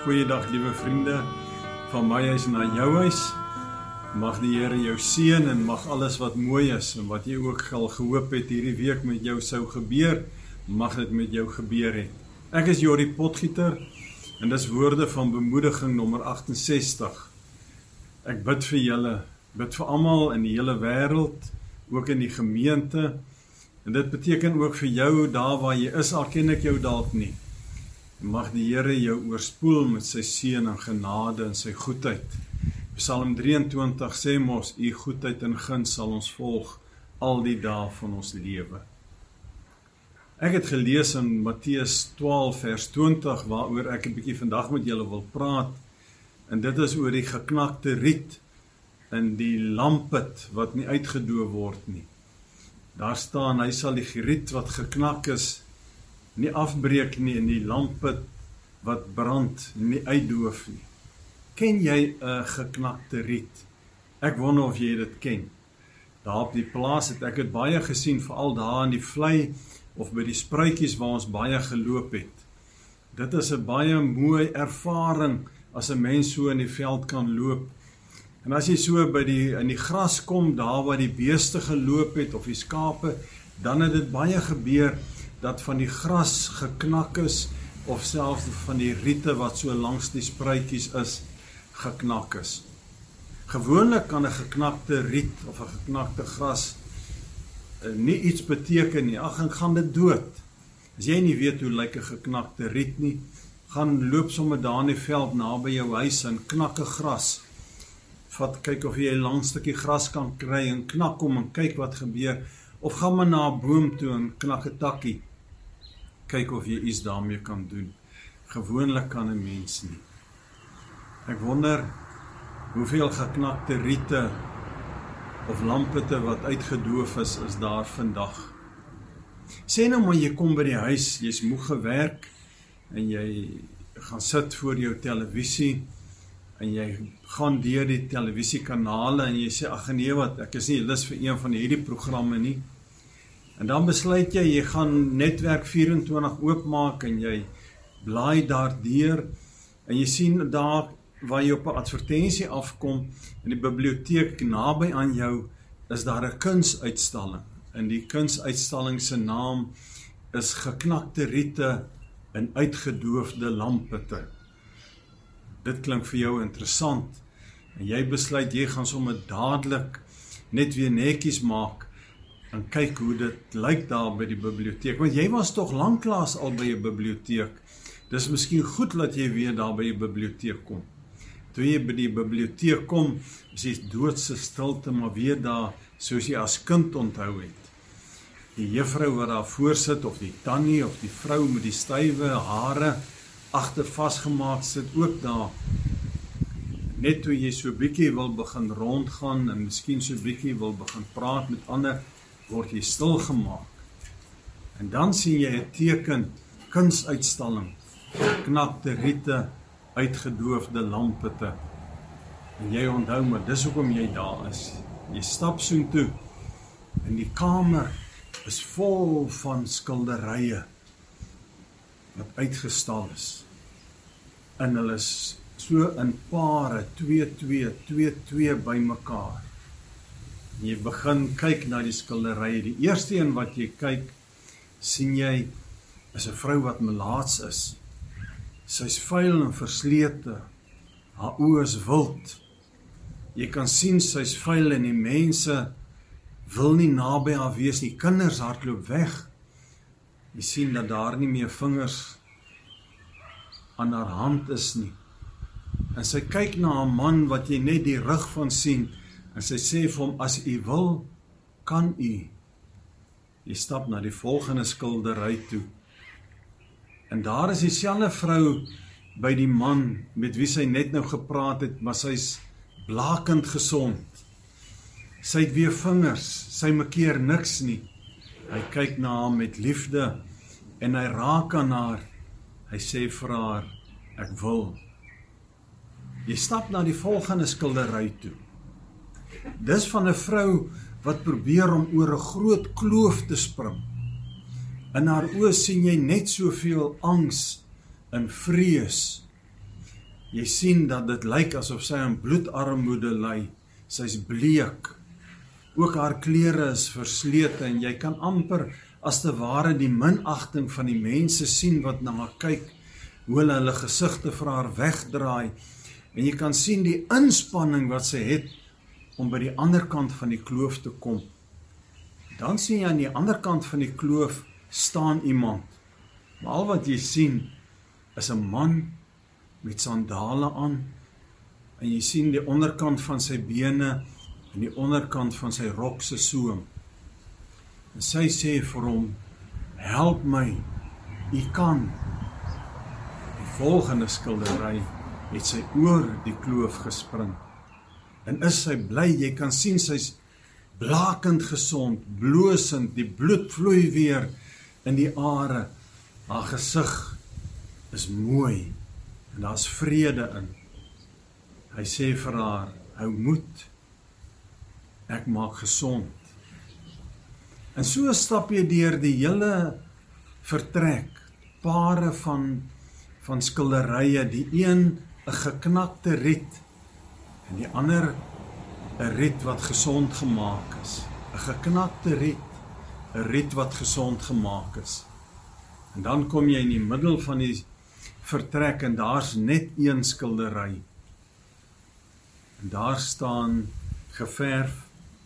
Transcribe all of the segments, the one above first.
Goeiedag liewe vriende, van my huis na jou huis. Mag die Here jou seën en mag alles wat mooi is en wat jy ook al gehoop het hierdie week met jou sou gebeur, mag dit met jou gebeur het. Ek is Jorrie Potgieter en dis woorde van bemoediging nommer 68. Ek bid vir julle, bid vir almal in die hele wêreld, ook in die gemeente. En dit beteken ook vir jou daar waar jy is, al ken ek jou dalk nie. Mag die Here jou oorspoel met sy seën en genade en sy goedheid. Psalm 23 sê mos, u goedheid en guns sal ons volg al die dae van ons lewe. Ek het gelees in Matteus 12 vers 20, waaroor ek 'n bietjie vandag met julle wil praat. En dit is oor die geknakte riet en die lampet wat nie uitgedoof word nie. Daar staan, hy sal die riet wat geknak is, nie afbreek nie en die lampet wat brand nie uitdoof nie. Ken jy 'n geknakte riet? Ek wonder of jy dit ken. Daar op die plaas het ek dit baie gesien, veral daar in die vlei of by die spruitjies waar ons baie geloop het. Dit is 'n baie mooi ervaring as 'n mens so in die veld kan loop. En as jy so in die gras kom, daar waar die beeste geloop het of die skape, dan het dit baie gebeur dat van die gras geknak is of selfs van die riete wat so langs die spruitjies is, geknak is. Gewoonlik kan 'n geknakte riet of 'n geknakte gras nie iets beteken nie. Ag, en gaan dit dood. As jy nie weet hoe lyk 'n geknakte riet nie, gaan loop sommer daar in die veld naby jou huis en knak 'n gras. Kyk of jy 'n lang stukkie gras kan kry en knak hom en kyk wat gebeur. Of gaan maar na 'n boom toe en knak 'n takkie. Kyk of jy iets daarmee kan doen. Gewoonlik kan 'n mens nie. Ek wonder hoeveel geknakte riete of lampete wat uitgedoof is daar vandag. Sê nou maar jy kom by die huis, jy's moeg gewerk en jy gaan sit voor jou televisie en jy gaan deur die televisiekanale en jy sê, ag nee wat, ek is nie lus vir een van hierdie programme nie. En dan besluit jy gaan netwerk 24 oopmaak en jy blaai daar deur en jy sien daar waar jy op 'n advertensie afkom in die biblioteek naby aan jou is daar 'n kunsuitstalling. En die kunsuitstalling se naam is geknakte riete en uitgedoofde lampete. Dit klink vir jou interessant en jy besluit jy gaan sommer dadelik net weer netjies maak en kyk hoe dit lyk daar by die biblioteek, want jy was toch lanklaas al by 'n biblioteek. Dis miskien goed dat jy weer daar by die biblioteek kom. Toe jy by die biblioteek kom, is jy doodse stilte, maar weer daar, soos jy as kind onthou het. Die juffrou wat daar voorsit, of die tannie, of die vrou met die stywe hare, agter vasgemaak sit, ook daar. Net toe jy so bietjie wil begin rondgaan, en miskien so bietjie wil begin praat met ander, word jy stilgemaak. En dan sien jy 'n teken, kunsuitstalling, geknakte riete, uitgedoofde lampete. En jy onthou, maar dis hoekom jy daar is. Jy stap soontoe, en die kamer is vol van skilderye, wat uitgestal is. En hulle is so in pare, 2 by mekaar. Jy begin kyk na die skilderye. Die eerste een wat jy kyk, sien jy, is 'n vrou wat melaats is. Sy's vuil en verslete, haar oë is wild. Jy kan sien sy's vuil en die mense wil nie naby haar wees nie. Kinders hardloop weg. Jy sien dat daar nie meer vingers aan haar hand is nie. En sy kyk na 'n man wat jy net die rug van sien en sy sê vir hom, as u wil, kan u. Jy stap na die volgende skildery toe. En daar is dieselfde vrou by die man met wie sy net nou gepraat het, maar sy's blakend gesond. Sy het weer vingers, sy makeer niks nie. Hy kyk na haar met liefde en hy raak aan haar. Hy sê vir haar, ek wil. Jy stap na die volgende skildery toe. Dis van 'n vrou wat probeer om oor 'n groot kloof te spring. In haar oë sien jy net soveel angs en vrees. Jy sien dat dit lyk asof sy aan bloedarmoede ly. Sy's bleek. Ook haar klere is verslete en jy kan amper as te ware die minagting van die mense sien wat na haar kyk, hoe hulle gesigte vir haar wegdraai. En jy kan sien die inspanning wat sy het om by die ander kant van die kloof te kom. Dan sien jy aan die ander kant van die kloof staan iemand. Maar al wat jy sien is 'n man met sandale aan en jy sien die onderkant van sy bene en die onderkant van sy rok se soem. En sy sê vir hom, help my, u kan. Die volgende skildery het sy oor die kloof gespring. En is sy bly, jy kan sien sy's blakend gesond, blosend, die bloed vloei weer in die are. Haar gesig is mooi en daar's vrede in. Hy sê vir haar, hou moed, ek maak gesond. En so stap jy deur die hele vertrek, pare van skilderye, die een 'n geknakte riet en die ander 'n riet wat gesond gemaak is. 'n geknakte riet, 'n riet wat gesond gemaak is. En dan kom jy in die middel van die vertrek en daar's net een skildery. En daar staan geverf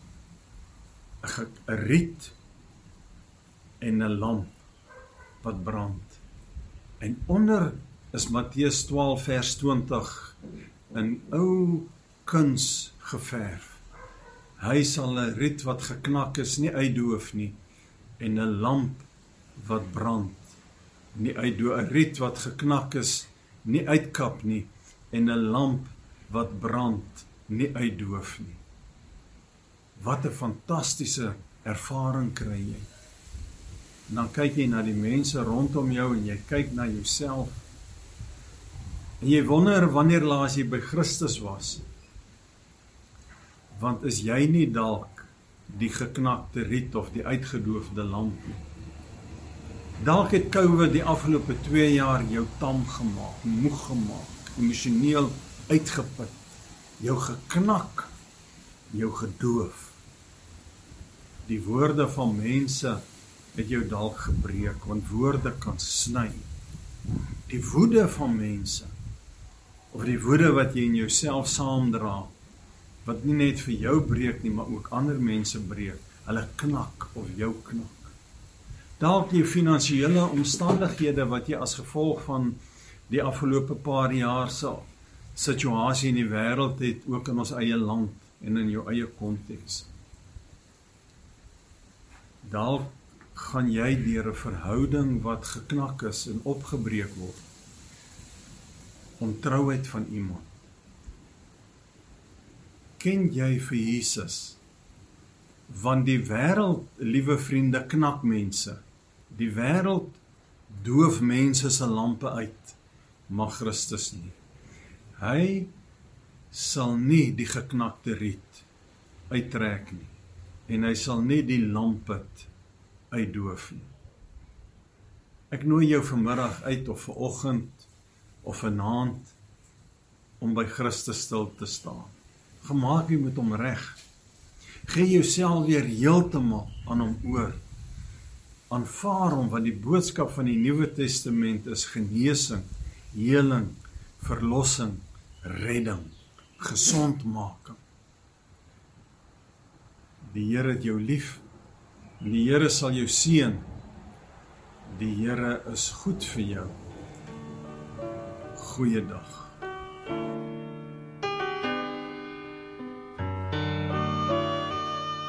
'n riet en 'n lamp wat brand. En onder is Matteus 12 vers 20 in ou kuns geverf. Hy sal 'n riet wat geknak is nie uitdoof nie en 'n lamp wat brand nie uitdoof, 'n riet wat geknak is nie uitkap nie en 'n lamp wat brand nie uitdoof nie. Wat 'n fantastiese ervaring kry jy. En dan kyk jy na die mense rondom jou en jy kyk na jouself. En jy wonder wanneer laas jy by Christus was. Want is jy nie dalk die geknakte riet of die uitgedoofde lamp nie? Dalk het COVID die afgelope 2 jaar jou tam gemaak, moeg gemaak, emosioneel uitgeput, jou geknak, jou gedoof. Die woorde van mense het jou dalk gebreek, want woorde kan sny. Die woede van mense, of die woede wat jy in jouself saamdra, wat nie net vir jou breek nie, maar ook ander mense breek, hulle knak of jou knak. Dalk die finansiële omstandighede wat jy as gevolg van die afgelope paar jaar se situasie in die wêreld het, ook in ons eie land en in jou eie konteks. Dalk gaan jy deur 'n verhouding wat geknak is en opgebreek word. Ontrouheid van iemand. Ken jy vir Jesus? Want die wêreld, liewe vriende, knak mense. Die wêreld doof mense se lampe uit, maar Christus nie. Hy sal nie die geknakte riet uittrek nie, en hy sal nie die lampe uitdoof nie. Ek nooi jou vanmiddag uit of vanoggend of vanaand om by Christus stil te staan. Gemaak jy met hom reg. Gee jouself weer heeltemal aan hom oor. Aanvaar hom, want die boodskap van die Nuwe Testament is genesing, heling, verlossing, redding, gesondmaking. Die Here het jou lief, en die Here sal jou seën. Die Here is goed vir jou. Goeiedag.